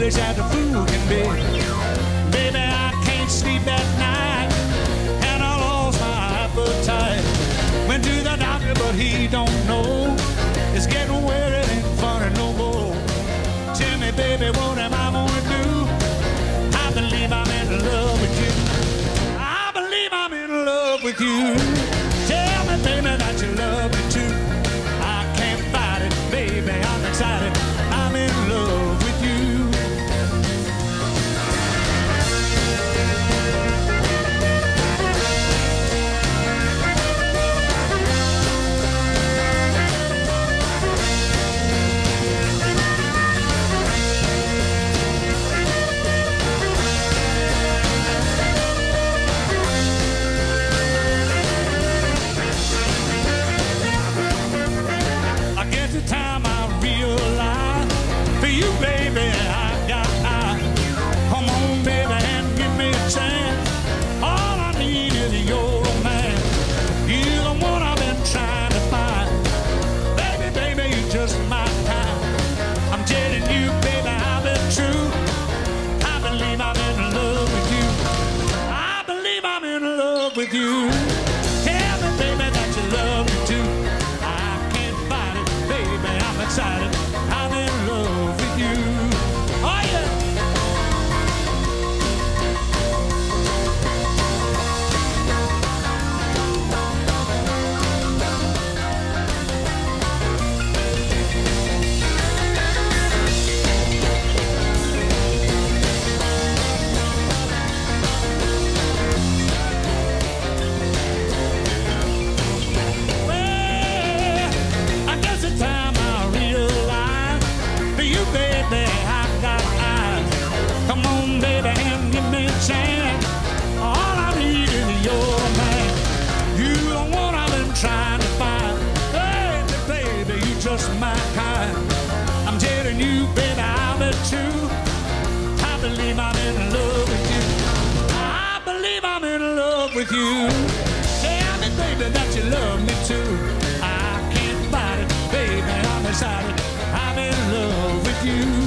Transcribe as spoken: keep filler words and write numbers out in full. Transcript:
foolish as a fool can be. Baby, I can't sleep at night, and I lost my appetite. Went to the doctor, but he don't know. It's getting weird, it ain't funny no more. Tell me, baby, what am I gonna do? I believe I'm in love with you. I believe I'm in love with you. Tell me, baby, that you love me too. I can't fight it, baby, I'm excited. I'm in love with you. Time I realize for you, baby, I got eyes. Come on, baby, and give me a chance. All I need is your romance. You're the one I've been trying to find. Baby, baby, you're just my kind. I'm telling you, baby, I've been true. I believe I'm in love with you. I believe I'm in love with you. Tell me, baby, that you love me too. I'm excited, I'm in love with you. Oh yeah! All I need is your man. You the one I've been trying to find. Baby, baby, you just my kind. I'm telling you, baby, I'll be true. I believe I'm in love with you. I believe I'm in love with you. Tell me, baby, that you love me too. I can't fight it, baby, I'm excited. I'm in love with you.